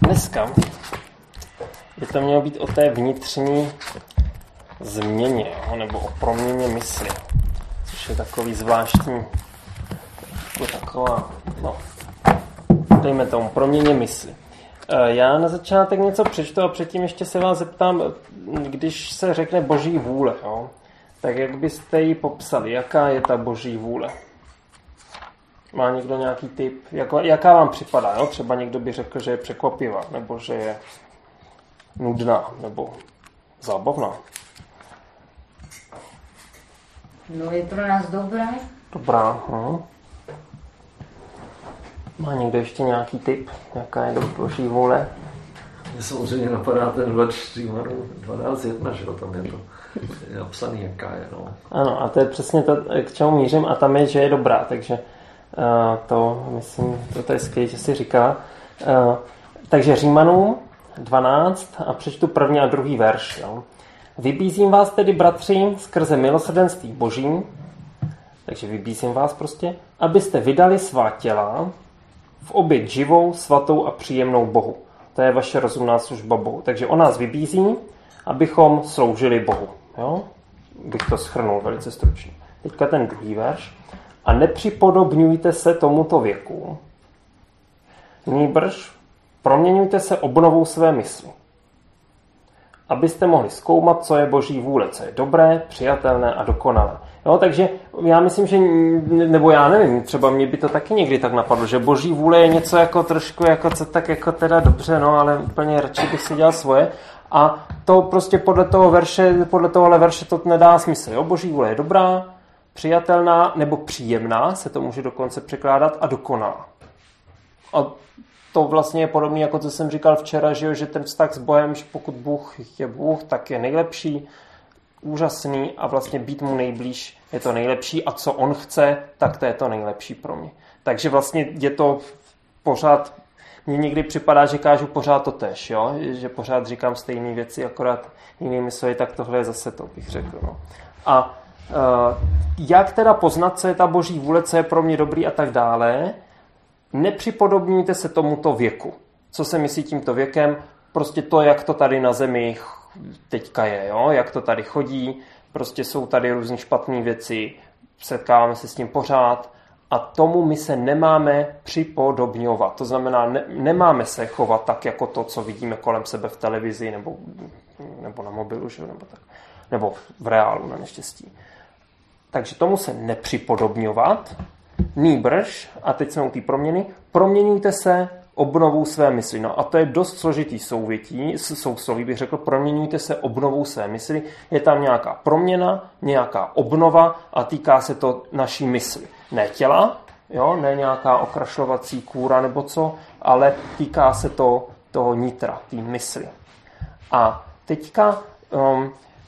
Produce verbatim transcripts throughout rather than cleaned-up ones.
Dneska by to mělo být o té vnitřní změně, jo? Nebo o proměně mysli, což je takový zvláštní, jako taková, no, dejme tomu, proměně mysli. Já na začátek něco přečtu a předtím ještě se vás zeptám, když se řekne boží vůle, jo? Tak jak byste ji popsali? Jaká je ta boží vůle? Má někdo nějaký tip? Jako, jaká vám připadá? Jo? Třeba někdo by řekl, že je překvapivá, nebo že je nudná, nebo zábavná. No je pro nás dobrá. Dobrá. Aha. Má někdo ještě nějaký tip? Jaká je boží vůle? Mně samozřejmě napadá ten dvanáct jedna, že tam je to je napsaný, jaká je. No. Ano, a to je přesně to, k čemu mířím, a tam je, že je dobrá, takže uh, to, myslím, to je skvělé, že jsi říkala. Uh, takže Římanům dvanáct a přečtu první a druhý verš. Jo. Vybízím vás tedy, bratři, skrze milosrdenství boží, takže vybízím vás prostě, abyste vydali svá těla v oběť živou, svatou a příjemnou Bohu. To je vaše rozumná služba Bohu. Takže on nás vybízí, abychom sloužili Bohu. Jo? Bych to shrnul velice stručně. Teďka ten druhý verš. A nepřipodobňujte se tomuto věku. Nýbrž proměňujte se obnovou své mysli. Abyste mohli zkoumat, co je boží vůle, co je dobré, přijatelné a dokonalé. Jo, takže já myslím, že, nebo já nevím, třeba mě by to taky někdy tak napadlo, že boží vůle je něco jako trošku, jako co tak jako teda dobře, no, ale úplně radši bych si dělal svoje. A to prostě podle toho verše, podle tohohle verše to nedá smysl. Jo? Boží vůle je dobrá, přijatelná nebo příjemná, se to může dokonce překládat, a dokonalá. A to vlastně je podobné, jako co jsem říkal včera, že, jo, že ten vztah s Bohem, že pokud Bůh je Bůh, tak je nejlepší, úžasný a vlastně být mu nejblíž je to nejlepší a co on chce, tak to je to nejlepší pro mě. Takže vlastně je to pořád, mně někdy připadá, že kážu pořád to též, jo? Že pořád říkám stejné věci, akorát jinými slovy, tak tohle je zase to, bych řekl. No. A uh, jak teda poznat, co je ta boží vůle, co je pro mě dobrý a tak dále, nepřipodobňujte se tomuto věku. Co se myslí tímto věkem? Prostě to, jak to tady na zemi teďka je, jo? Jak to tady chodí, prostě jsou tady různý špatné věci, setkáváme se s tím pořád a tomu my se nemáme připodobňovat. To znamená, ne, nemáme se chovat tak, jako to, co vidíme kolem sebe v televizi nebo, nebo na mobilu, že? Nebo, tak, nebo v reálu na neštěstí. Takže tomu se nepřipodobňovat, nýbrž, a teď jsme u té proměny, proměňujte se obnovou své mysli. No a to je dost složitý souvětí, sousloví bych řekl, proměňujte se obnovou své mysli. Je tam nějaká proměna, nějaká obnova a týká se to naší mysli. Ne těla, jo, ne nějaká okrašlovací kůra nebo co, ale týká se to toho nitra, té mysli. A teďka um,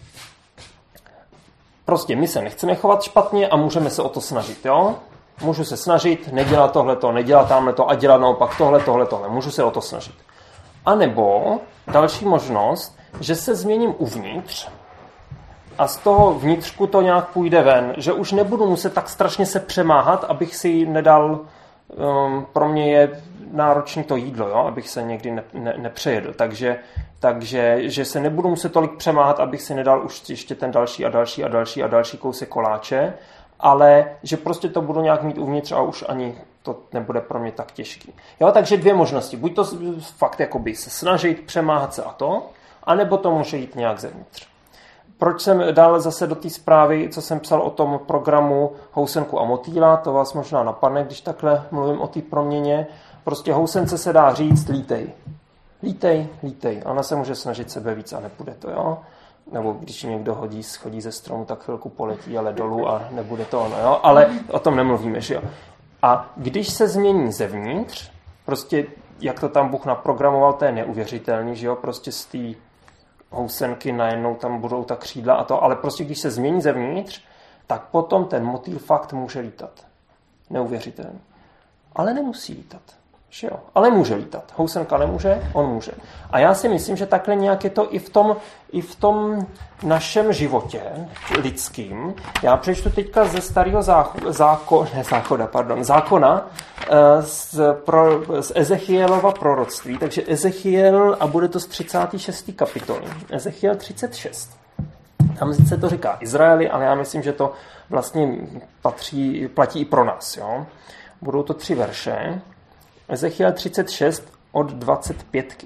prostě my se nechceme chovat špatně a můžeme se o to snažit, jo? Můžu se snažit, nedělat tohleto, nedělat tamhleto a dělat naopak tohle, tohle, tohle. Můžu se o to snažit. A nebo další možnost, že se změním uvnitř a z toho vnitřku to nějak půjde ven, že už nebudu muset tak strašně se přemáhat, abych si nedal, um, pro mě je náročné to jídlo, jo? Abych se někdy ne, ne, nepřejedl. Takže, takže že se nebudu muset tolik přemáhat, abych si nedal už ještě ten další a další a další a další kousek koláče, ale že prostě to budu nějak mít uvnitř a už ani to nebude pro mě tak těžký. Jo, takže dvě možnosti. Buď to fakt jakoby se snažit, přemáhat se a to, anebo to může jít nějak zevnitř. Proč jsem dal zase do té zprávy, co jsem psal o tom programu Housenku a motýla, to vás možná napadne, když takhle mluvím o té proměně. Prostě housence se dá říct lítej. Lítej, lítej. Ona se může snažit sebe víc a nepůjde to, jo. Nebo když někdo hodí, schodí ze stromu, tak chvilku poletí, ale dolů a nebude to ono, jo? Ale o tom nemluvíme, že jo. A když se změní zevnitř, prostě jak to tam Bůh naprogramoval, to je neuvěřitelný, že jo, prostě z té housenky najednou tam budou ta křídla a to, ale prostě když se změní zevnitř, tak potom ten motýl fakt může lítat. Neuvěřitelný. Ale nemusí lítat. Že jo? Ale může lítat. Housenka nemůže, on může. A já si myslím, že takhle nějak je to i v tom, i v tom našem životě lidským. Já přečtu teďka ze starého záko, záko, ne, zákoda, pardon, zákona z, pro, z Ezechielova proroctví. Takže Ezechiel, a bude to z třicáté šesté kapitoly. Ezechiel třicet šest. Tam se to říká Izraeli, ale já myslím, že to vlastně patří, platí i pro nás. Jo? Budou to tři verše. Ezechiel třicet šest od dvacet pět.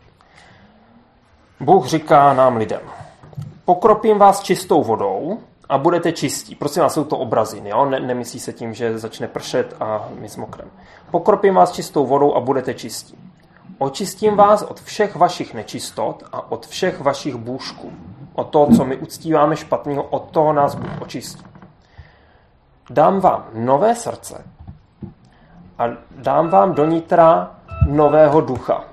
Bůh říká nám lidem: pokropím vás čistou vodou a budete čistí. Prosím vás, jsou to obrazy, jo? Ne, nemyslí se tím, že začne pršet a my zmokrem. Pokropím vás čistou vodou a budete čistí. Očistím vás od všech vašich nečistot a od všech vašich bůžků. Od toho, co my uctíváme špatného, od toho nás Bůh očistí. Dám vám nové srdce a dám vám do nitra nového ducha.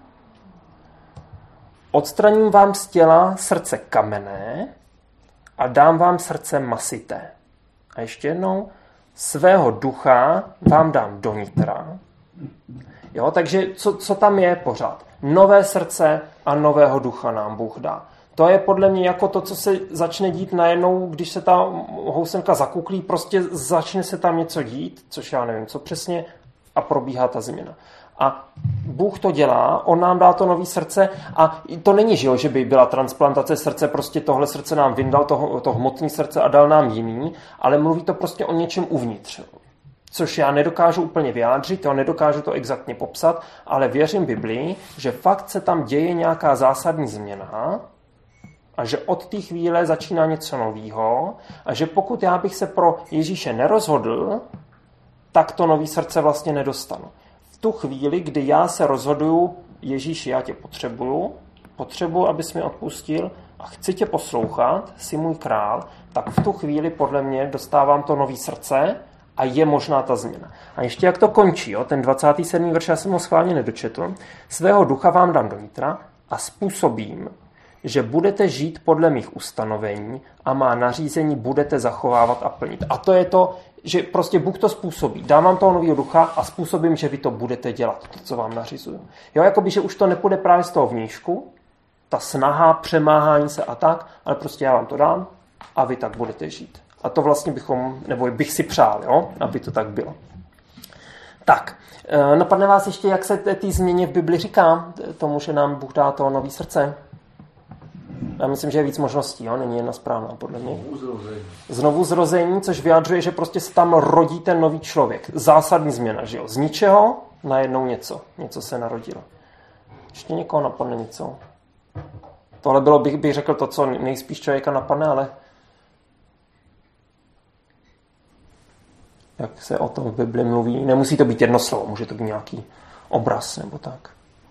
Odstraním vám z těla srdce kamenné a dám vám srdce masité. A ještě jednou, svého ducha vám dám do nitra. Jo, takže co, co tam je pořád? Nové srdce a nového ducha nám Bůh dá. To je podle mě jako to, co se začne dít najednou, když se ta housenka zakuklí, prostě začne se tam něco dít, což já nevím, co přesně, a probíhá ta změna. A Bůh to dělá, on nám dá to nový srdce a to není, že, jo, že by byla transplantace srdce, prostě tohle srdce nám vyndal, to, to hmotné srdce a dal nám jiný, ale mluví to prostě o něčem uvnitř. Což já nedokážu úplně vyjádřit, jo, nedokážu to exaktně popsat, ale věřím Biblii, že fakt se tam děje nějaká zásadní změna a že od té chvíle začíná něco nového a že pokud já bych se pro Ježíše nerozhodl, tak to nový srdce vlastně nedostanu. V tu chvíli, kdy já se rozhoduju, Ježíši, já tě potřebuju, potřebuju, abys mi odpustil a chci tě poslouchat, jsi můj král, tak v tu chvíli podle mě dostávám to nový srdce a je možná ta změna. A ještě jak to končí, jo? Ten dvacátý sedmý verš, já jsem ho schválně nedočetl. Svého ducha vám dám do nitra a způsobím, že budete žít podle mých ustanovení a má nařízení budete zachovávat a plnit. A to je to, že prostě Bůh to způsobí. Dám vám toho nového ducha a způsobím, že vy to budete dělat, to, co vám nařizuju. Jo, jakoby, že už to nepůjde právě z toho vnějšku, ta snaha, přemáhání se a tak, ale prostě já vám to dám a vy tak budete žít. A to vlastně bychom, nebo bych si přál, jo, aby to tak bylo. Tak, napadne vás ještě, jak se té změně v Bibli říká, tomu, že nám Bůh dá to nový srdce? Já myslím, že je víc možností, jo? Není jedna správná, podle mě. Znovu zrození, což vyjadřuje, že prostě se tam rodí ten nový člověk. Zásadní změna, že jo? Z ničeho najednou něco. Něco se narodilo. Ještě někoho napadne něco. Tohle bylo, bych, bych řekl, to, co nejspíš člověka napadne, ale jak se o tom v Bibli mluví, nemusí to být jedno slovo, může to být nějaký obraz nebo tak.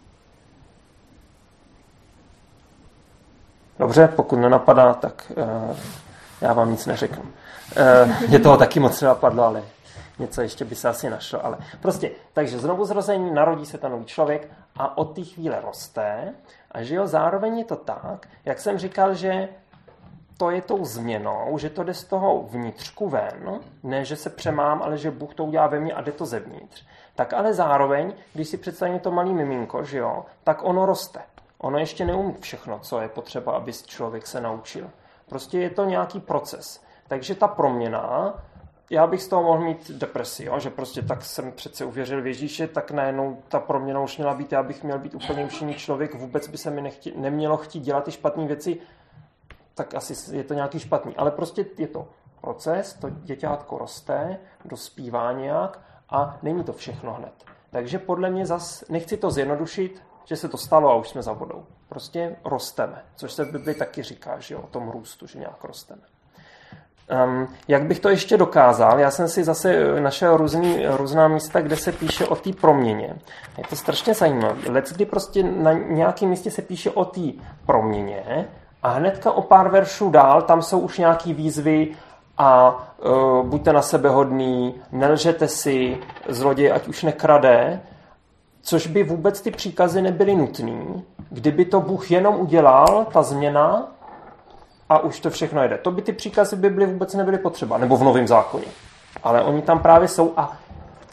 Dobře, pokud nenapadá, tak uh, já vám nic neřeknu. Uh, mě toho taky moc nenapadlo, ale něco ještě by se asi našlo. Ale prostě, takže znovu zrození, narodí se ten nový člověk a od té chvíle roste. A že jo, zároveň je to tak, jak jsem říkal, že to je tou změnou, že to jde z toho vnitřku ven, ne, že se přemám, ale že Bůh to udělá ve mně a jde to zevnitř. Tak ale zároveň, když si představíme to malý miminko, že jo, tak ono roste. Ono ještě neumí všechno, co je potřeba, aby člověk se naučil. Prostě je to nějaký proces. Takže ta proměna, já bych z toho mohl mít depresi, jo? Že prostě tak jsem přece uvěřil v Ježíše, tak najednou ta proměna už měla být, já bych měl být úplně už jiný člověk, vůbec by se mi nechtě, nemělo chtít dělat ty špatné věci, tak asi je to nějaký špatný. Ale prostě je to proces, to děťátko roste, dospívá nějak a není to všechno hned. Takže podle mě zas, nechci to zjednodušit, že se to stalo a už jsme za vodou. Prostě rosteme, což se v Bibli taky říká, že jo, o tom růstu, že nějak rosteme. Um, jak bych to ještě dokázal? Já jsem si zase našel různý, různá místa, kde se píše o té proměně. Je to strašně zajímavé. Leckdy prostě na nějakém místě se píše o té proměně a hnedka o pár veršů dál, tam jsou už nějaký výzvy a uh, buďte na sebe hodný, nelžete si, zloděj ať už nekrade, což by vůbec ty příkazy nebyly nutný, kdyby to Bůh jenom udělal, ta změna, a už to všechno jede. To by ty příkazy by byly vůbec nebyly potřeba, nebo v Novém zákoně. Ale oni tam právě jsou a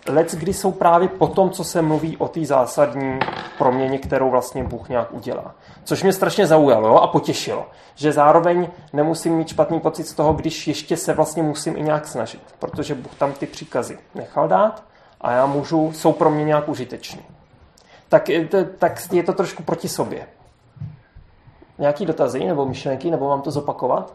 lec, kdy jsou právě po tom, co se mluví o té zásadní proměně, kterou vlastně Bůh nějak udělá. Což mě strašně zaujalo, jo, a potěšilo. Že zároveň nemusím mít špatný pocit z toho, když ještě se vlastně musím i nějak snažit. Protože Bůh tam ty příkazy nechal dát a já můžu, jsou pro mě nějak užiteční. Tak, tak je to trošku proti sobě. Nějaký dotazy nebo myšlenky, nebo mám to zopakovat?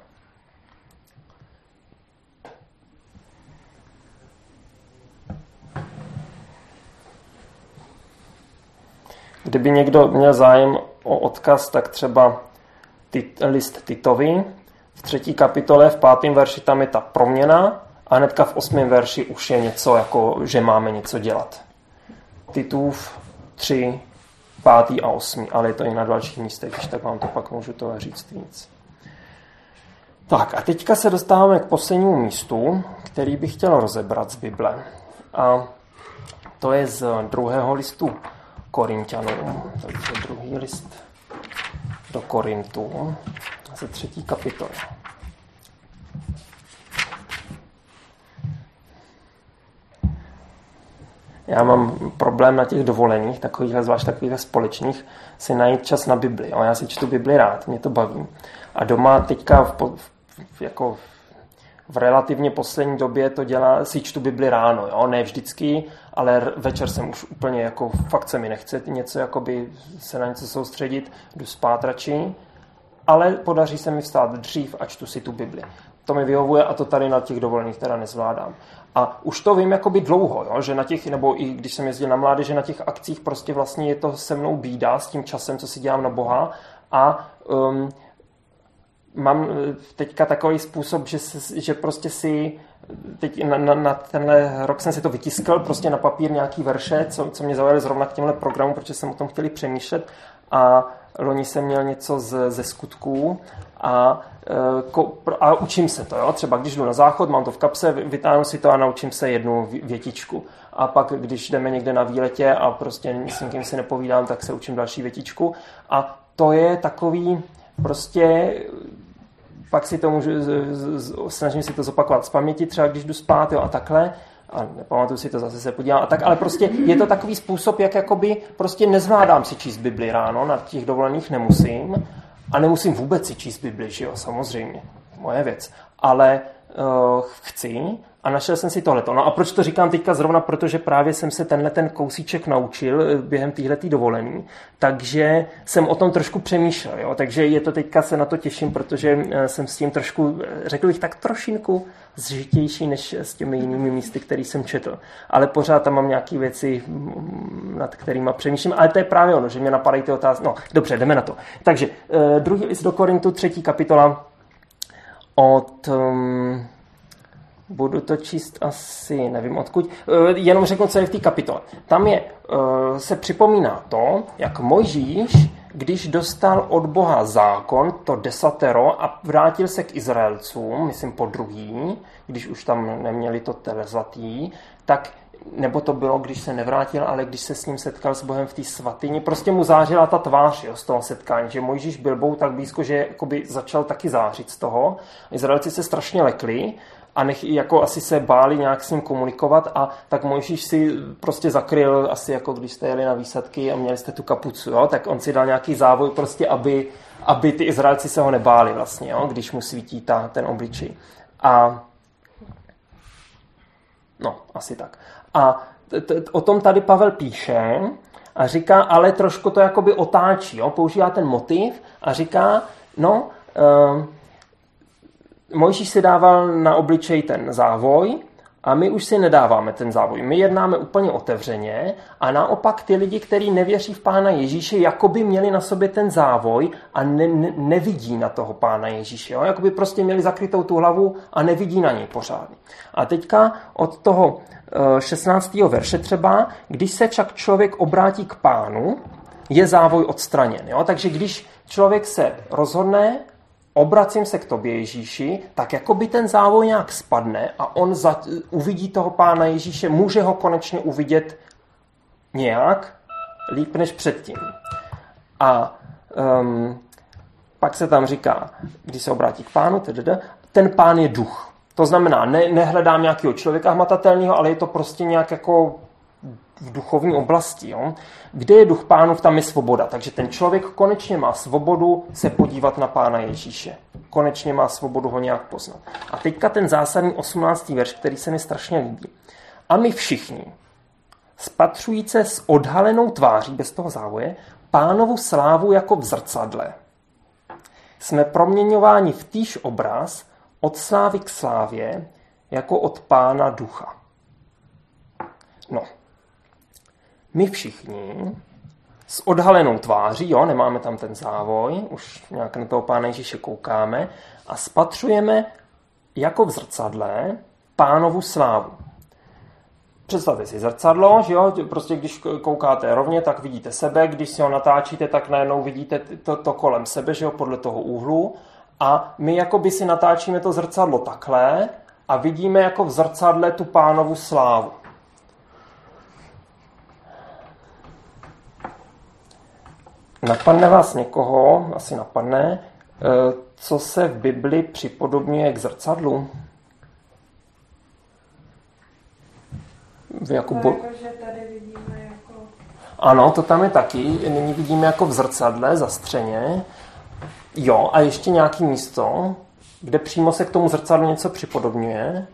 Kdyby někdo měl zájem o odkaz, tak třeba list Titovi. V třetí kapitole, v pátém verši tam je ta proměna a hnedka v osmém verši už je něco, jako že máme něco dělat. Titův tři, pátý a osmý, ale je to i na dalších místech, když tak vám to pak můžu toho říct víc. Tak a teďka se dostáváme k poslednímu místu, který bych chtěl rozebrat z Bible. A to je z druhého listu Korinťanům, takže druhý list do Korintu, ze třetí kapitoly. Já mám problém na těch dovolených, takových, zvlášť takových společných, si najít čas na Bibli. Jo? Já si čtu Bibli rád, mě to baví. A doma teďka v, v, jako v relativně poslední době to dělá, si čtu Bibli ráno, jo? Ne vždycky, ale večer jsem už úplně jako, fakt se mi nechce něco, jakoby se na něco soustředit, jdu spát radši, ale podaří se mi vstát dřív a čtu si tu Bibli. To mi vyhovuje a to tady na těch dovolených teda nezvládám. A už to vím jakoby dlouho, jo? Že na těch, nebo i když jsem jezdil na mládeže, na těch akcích prostě vlastně je to se mnou bída s tím časem, co si dělám na Boha a um, mám teďka takový způsob, že, že prostě si teď na, na, na tenhle rok jsem si to vytiskl prostě na papír nějaký verše, co, co mě zaujali zrovna k těmhle programu, protože jsem o tom chtěli přemýšlet a loni jsem měl něco z, ze skutků a, a učím se to. Jo? Třeba když jdu na záchod, mám to v kapse, vytáhnu si to a naučím se jednu větičku. A pak, když jdeme někde na výletě a prostě s někým si nepovídám, tak se učím další větičku. A to je takový prostě... Pak si to můžu, snažím si to zopakovat z paměti, třeba když jdu spát, jo, a takhle, a nepamatuju si to, zase se podívám, a tak, ale prostě je to takový způsob, jak jakoby prostě nezvládám si číst Bibli ráno, na těch dovolených nemusím, a nemusím vůbec si číst Bibli, že jo, samozřejmě, moje věc, ale uh, chci a našel jsem si tohleto. No a proč to říkám teďka zrovna, protože právě jsem se tenhle ten kousíček naučil během téhletý dovolený, takže jsem o tom trošku přemýšlel, jo? Takže je to teďka, se na to těším, protože jsem s tím trošku, řekl bych tak trošinku zžitější než s těmi jinými místy, které jsem četl. Ale pořád tam mám nějaké věci, nad kterými přemýšlím, ale to je právě ono, že mě napadají ty otázky. No, dobře, jdeme na to. Takže druhý list do Korintu, třetí kapitola od... Um, Budu to číst asi, nevím odkud, jenom řeknu, co je v té kapitole. Tam je, se připomíná to, jak Mojžíš, když dostal od Boha zákon, to desatero, a vrátil se k Izraelcům, myslím po druhý, když už tam neměli to telezlatý, tak, nebo to bylo, když se nevrátil, ale když se s ním setkal s Bohem v té svatyni, prostě mu zářila ta tvář, jo, z toho setkání, že Mojžíš byl Bohu tak blízko, že jakoby začal taky zářit z toho. Izraelci se strašně lekli, a nech, jako asi se báli nějak s ním komunikovat a tak Mojžíš si prostě zakryl, asi jako když jste jeli na výsadky a měli jste tu kapucu, jo, tak on si dal nějaký závoj prostě, aby, aby ty Izraelci se ho nebáli vlastně, jo, když mu svítí ta, ten obličej. A no, asi tak. A t- t- o tom tady Pavel píše a říká, ale trošku to jakoby otáčí, jo, používá ten motiv a říká, no, um, Mojžíš si dával na obličej ten závoj a my už si nedáváme ten závoj. My jednáme úplně otevřeně a naopak ty lidi, kteří nevěří v Pána Ježíše, jakoby měli na sobě ten závoj a ne, ne, nevidí na toho Pána Ježíše. Jo? Jakoby prostě měli zakrytou tu hlavu a nevidí na něj pořádně. A teďka od toho šestnáctého verše třeba, když se však člověk obrátí k Pánu, je závoj odstraněn. Jo? Takže když člověk se rozhodne, obracím se k tobě, Ježíši, tak jako by ten závoj nějak spadne a on za, uvidí toho Pána Ježíše, může ho konečně uvidět nějak líp než předtím. A um, pak se tam říká, když se obrátí k Pánu, tdd, ten Pán je duch. To znamená, ne, nehledám nějakého člověka hmatatelného, ale je to prostě nějak jako v duchovní oblasti. Jo? Kde je duch Pánův, tam je svoboda. Takže ten člověk konečně má svobodu se podívat na Pána Ježíše. Konečně má svobodu ho nějak poznat. A teďka ten zásadní osmnáctý verš, který se mi strašně líbí. A my všichni, spatřující s odhalenou tváří, bez toho závoje, Pánovu slávu jako v zrcadle, jsme proměňováni v týž obraz od slávy k slávě, jako od Pána ducha. No, my všichni s odhalenou tváří, jo, nemáme tam ten závoj, už nějak na toho Pána Ježíše koukáme a spatřujeme jako v zrcadle Pánovu slávu. Představte si zrcadlo, že jo, prostě když koukáte rovně, tak vidíte sebe, když si ho natáčíte, tak najednou vidíte to, to kolem sebe, že jo, podle toho úhlu. A my jakoby si natáčíme to zrcadlo takhle a vidíme jako v zrcadle tu Pánovu slávu. Napadne vás někoho, asi napadne, co se v Bibli připodobňuje k zrcadlu? Jako bo... jako, že tady vidíme jako... Ano, to tam je taky. Nyní vidíme jako v zrcadle, zastřeně. Jo, a ještě nějaký místo, kde přímo se k tomu zrcadlu něco připodobňuje.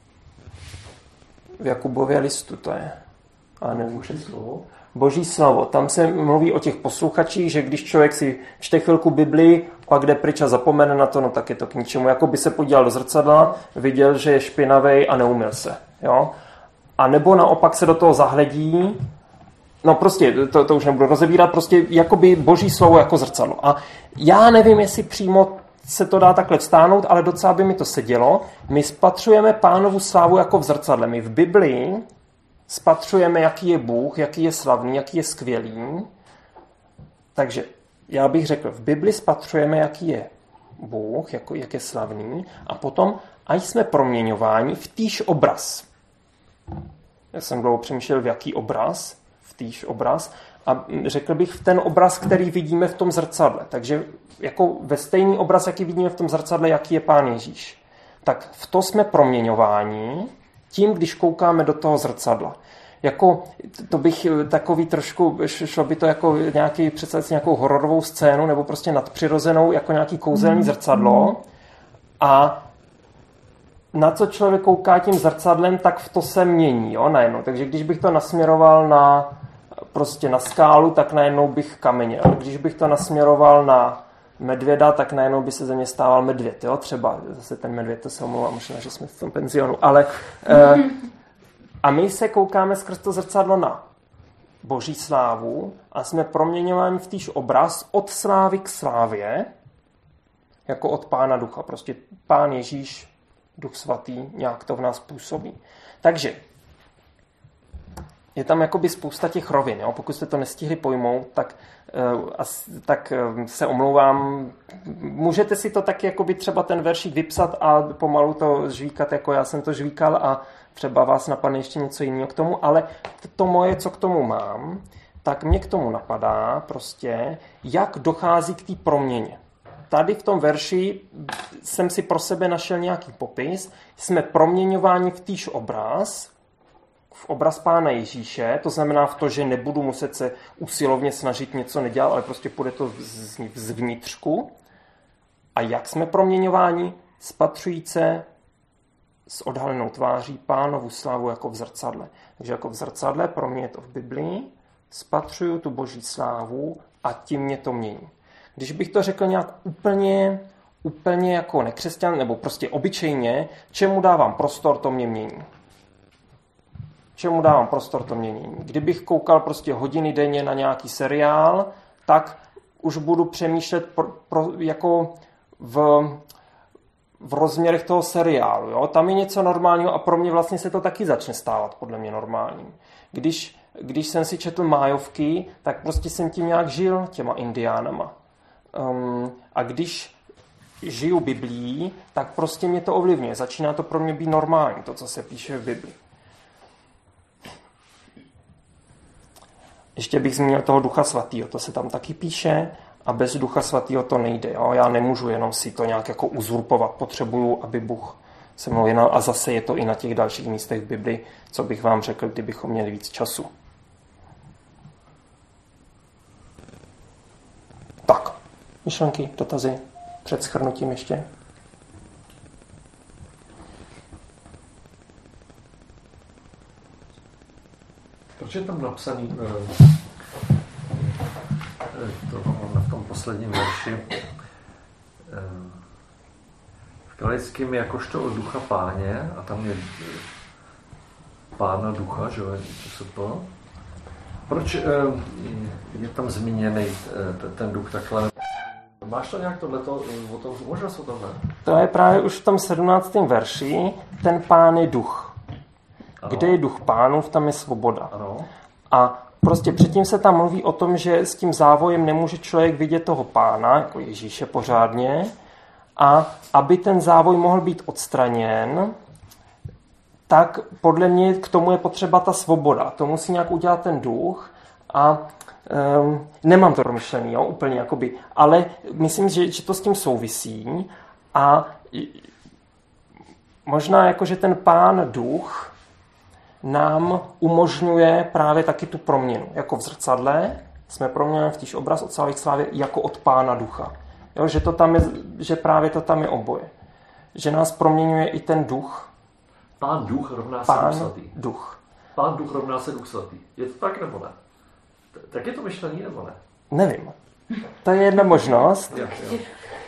V Jakubově listu to je. A nevím, Boží slovo. Boží slovo. Tam se mluví o těch posluchačích, že když člověk si čte chvilku Biblii, pak jde pryč a zapomene na to, no tak je to k ničemu. Jako by se podíval do zrcadla, viděl, že je špinavej a neumyl se. Jo? A nebo naopak se do toho zahledí, no prostě, to, to už nebudu rozebírat, prostě jakoby Boží slovo jako zrcadlo. A já nevím, jestli přímo se to dá takhle vstáhnout, ale docela by mi to sedělo. My spatřujeme Pánovu slávu jako v zrcadle. My v Biblii spatřujeme, jaký je Bůh, jaký je slavný, jaký je skvělý. Takže já bych řekl, v Bibli spatřujeme, jaký je Bůh, jako, jak je slavný, a potom, ať jsme proměňováni v týž obraz. Já jsem dlouho přemýšlel, v jaký obraz, v týž obraz, a řekl bych v ten obraz, který vidíme v tom zrcadle. Takže jako ve stejný obraz, jaký vidíme v tom zrcadle, jaký je Pán Ježíš. Tak v to jsme proměňováni tím, když koukáme do toho zrcadla. Jako, to bych takový trošku, šlo by to jako nějaký, představit si nějakou hororovou scénu, nebo prostě nadpřirozenou, jako nějaký kouzelný zrcadlo. A na co člověk kouká tím zrcadlem, tak v to se mění, jo, najednou. Takže když bych to nasměroval na, prostě na skálu, tak najednou bych kameněl. Když bych to nasměroval na medvěda, tak najednou by se ze mě stával medvěd, jo, třeba. Zase ten medvěd, to se omlouvá, možná, že jsme v tom penzionu. Ale, eh, a my se koukáme skrz to zrcadlo na Boží slávu a jsme proměňováni v týž obraz od slávy k slávě, jako od Pána ducha. Prostě Pán Ježíš, Duch svatý, nějak to v nás působí. Takže je tam jakoby spousta těch rovin. Jo? Pokud jste to nestihli pojmout, tak, tak se omlouvám. Můžete si to taky jakoby třeba ten veršík vypsat a pomalu to žvíkat, jako já jsem to žvíkal, a třeba vás napadne ještě něco jiného k tomu, ale to moje, co k tomu mám, tak mě k tomu napadá prostě, jak dochází k té proměně. Tady v tom verši jsem si pro sebe našel nějaký popis. Jsme proměňováni v týž obraz, v obraz Pána Ježíše, to znamená v to, že nebudu muset se usilovně snažit něco nedělat, ale prostě půjde to zvnitřku. A jak jsme proměňováni? Spatřujíce s odhalenou tváří Pánovu slávu jako v zrcadle. Takže jako v zrcadle, pro mě je to v Biblii, spatřuju tu Boží slávu a tím mě to mění. Když bych to řekl nějak úplně, úplně jako nekřesťan, nebo prostě obyčejně, čemu dávám prostor, to mě mění. Čemu dávám prostor, to mě mění. Kdybych koukal prostě hodiny denně na nějaký seriál, tak už budu přemýšlet pro, pro, jako v, v rozměrech toho seriálu. Jo? Tam je něco normálního a pro mě vlastně se to taky začne stávat podle mě normálním. Když, když jsem si četl Májovky, tak prostě jsem tím nějak žil, těma indiánama. Um, a když žiju Biblií, tak prostě mě to ovlivňuje. Začíná to pro mě být normální, to, co se píše v Biblii. Ještě bych zmínil toho Ducha svatýho, to se tam taky píše a bez Ducha svatýho to nejde. Jo? Já nemůžu jenom si to nějak jako uzurpovat, potřebuju, aby Bůh se mnou jednal a zase je to i na těch dalších místech v Bibli, co bych vám řekl, kdybychom měli víc času. Tak, myšlenky, dotazy před shrnutím ještě. Proč je tam napsaný to v tom posledním verši v Galickém jakožto o ducha páně a tam je pána ducha, že co se to? Proč je tam zmíněný ten duch takhle? Máš to nějak tohleto, o tom, možná se o tom ne? To je právě už v tom sedmnáctém verši, ten pán je duch. Ano. Kde je duch pánův, tam je svoboda. Ano. A prostě předtím se tam mluví o tom, že s tím závojem nemůže člověk vidět toho pána, jako Ježíše pořádně, a aby ten závoj mohl být odstraněn, tak podle mě k tomu je potřeba ta svoboda. To musí nějak udělat ten duch a um, nemám to promyšlený, jo, úplně jakoby, ale myslím, že, že to s tím souvisí a možná jako, že ten pán duch nám umožňuje právě taky tu proměnu. Jako v zrcadle jsme proměněni v týž obraz od slávy k slávě jako od pána ducha. Jo, že, to tam je, že právě to tam je oboje. Že nás proměňuje i ten duch. Pán duch rovná se Pán duch svatý. duch. Pán duch rovná se duch svatý. Je to tak nebo ne? Tak je to myšlení nebo ne? Nevím. To je jedna možnost. Jo, jo.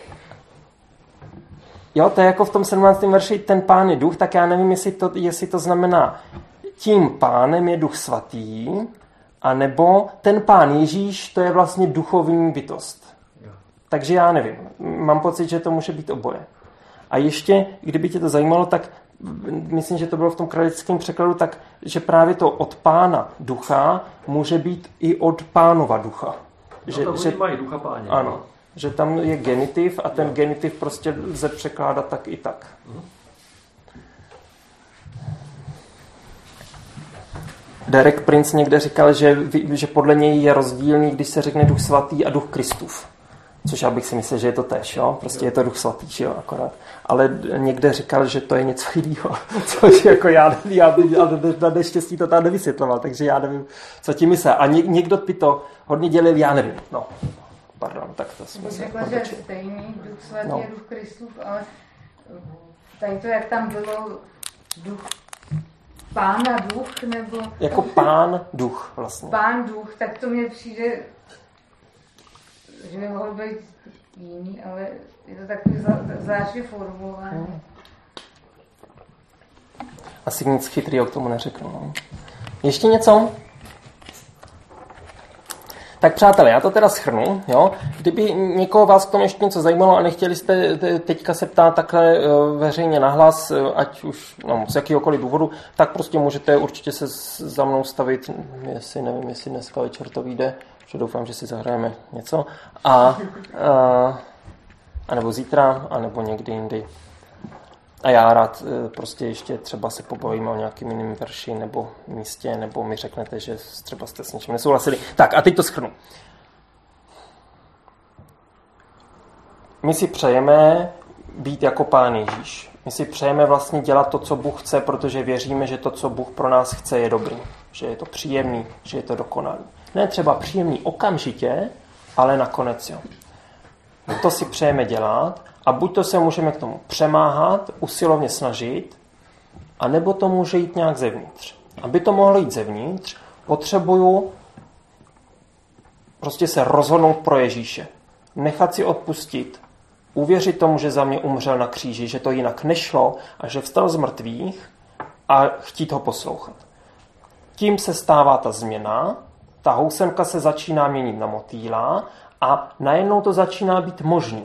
Jo, to je jako v tom sedmnáctém verši ten pán je duch, tak já nevím, jestli to, jestli to znamená tím pánem je duch svatý, anebo ten pán Ježíš, to je vlastně duchovní bytost. Jo. Takže já nevím. Mám pocit, že to může být oboje. A ještě, kdyby tě to zajímalo, tak myslím, že to bylo v tom kralickém překladu, tak, že právě to od pána ducha může být i od pánova ducha. No že, to že, mají ducha páně. ano, že tam je genitiv a ten jo. genitiv prostě lze překládat tak i tak. Mhm. Derek Prince někde říkal, že, že podle něj je rozdílný, když se řekne duch svatý a duch Kristův. Což já bych si myslel, že je to též, jo? Prostě je to duch svatý, že jo, akorát. Ale někde říkal, že to je něco jiného, což jako já, já, já na neštěstí to tam nevysvětloval, takže já nevím, co tím myslel. A ně, někdo by to hodně dělil, já nevím, no. Pardon, tak to jsme bych se řekla, že stejný duch svatý no. je duch Kristův, ale tady to, jak tam bylo duch pána duch, nebo... Jako pán duch vlastně. Pán duch, tak to mně přijde, že by mohl být jiný, ale je to takový zvláštně formulovaný. Hmm. Asi nic chytrýho k tomu neřeknu. No. Ještě něco? Tak přátelé, já to teda shrnu. Jo? Kdyby někoho vás k tomu ještě něco zajímalo a nechtěli jste teďka se ptát takhle veřejně nahlas, ať už no, z jakýhokoliv důvodu, tak prostě můžete určitě se za mnou stavit, jestli nevím, jestli dneska večer to vyjde, že doufám, že si zahrajeme něco. A, a, a nebo zítra, a nebo někdy jindy. A já rád prostě ještě třeba se pobavíme o nějakým jiným verši nebo místě, nebo mi řeknete, že třeba jste s něčím nesouhlasili. Tak a teď to shrnu. My si přejeme být jako Pán Ježíš. My si přejeme vlastně dělat to, co Bůh chce, protože věříme, že to, co Bůh pro nás chce, je dobrý. Že je to příjemný, že je to dokonalý. Ne třeba příjemný okamžitě, ale nakonec jo. To si přejeme dělat a buď to se můžeme k tomu přemáhat, usilovně snažit, anebo to může jít nějak zevnitř. Aby to mohlo jít zevnitř, potřebuju prostě se rozhodnout pro Ježíše. Nechat si odpustit, uvěřit tomu, že za mě umřel na kříži, že to jinak nešlo a že vstal z mrtvých a chtít ho poslouchat. Tím se stává ta změna, ta housenka se začíná měnit na motýla a najednou to začíná být možný.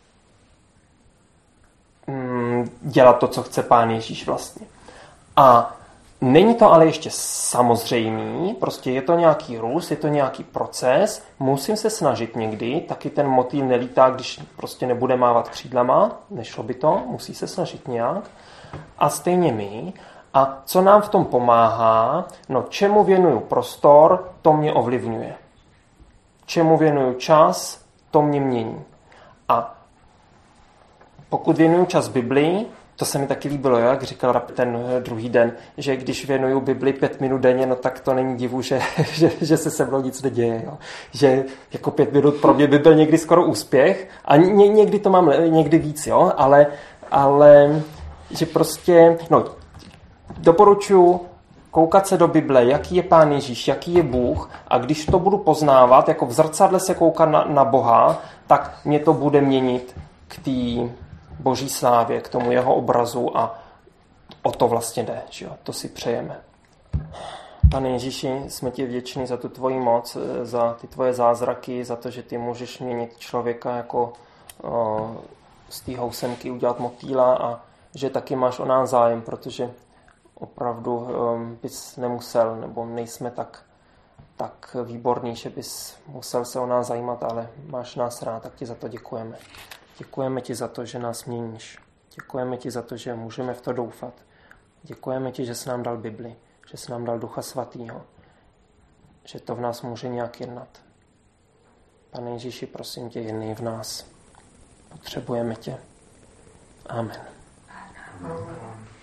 Dělat to, co chce Pán Ježíš vlastně. A není to ale ještě samozřejmý, prostě je to nějaký růst, je to nějaký proces, musím se snažit někdy, taky ten motýl nelítá, když prostě nebude mávat křídlama, nešlo by to, musí se snažit nějak. A stejně my. A co nám v tom pomáhá? No, čemu věnuju prostor, to mě ovlivňuje. Čemu věnuju čas, to mě mění. A pokud věnuju čas Biblii, To se mi taky líbilo, jak říkal ten druhý den, že když věnuju Bibli pět minut denně, no tak to není divu, že, že, že se se mnou nic neděje. Jo. Že jako pět minut pro mě by byl někdy skoro úspěch a ně, někdy to mám někdy víc, jo, ale, ale že prostě, no, doporučuji koukat se do Bible, jaký je Pán Ježíš, jaký je Bůh a když to budu poznávat, jako v zrcadle se koukat na, na Boha, tak mě to bude měnit k té Boží slávě, k tomu jeho obrazu a o to vlastně jde, že jo? To si přejeme. Pane Ježíši, jsme ti vděční za tu tvoji moc, za ty tvoje zázraky, za to, že ty můžeš měnit člověka jako o, z té housenky udělat motýla a že taky máš o nás zájem, protože opravdu um, bys nemusel, nebo nejsme tak, tak výborný, že bys musel se o nás zajímat, ale máš nás rád, tak ti za to děkujeme. Děkujeme ti za to, že nás měníš. Děkujeme ti za to, že můžeme v to doufat. Děkujeme ti, že jsi nám dal Bibli, že jsi nám dal Ducha Svatýho, že to v nás může nějak jednat. Pane Ježíši, prosím tě, jednej v nás. Potřebujeme tě. Amen. Amen.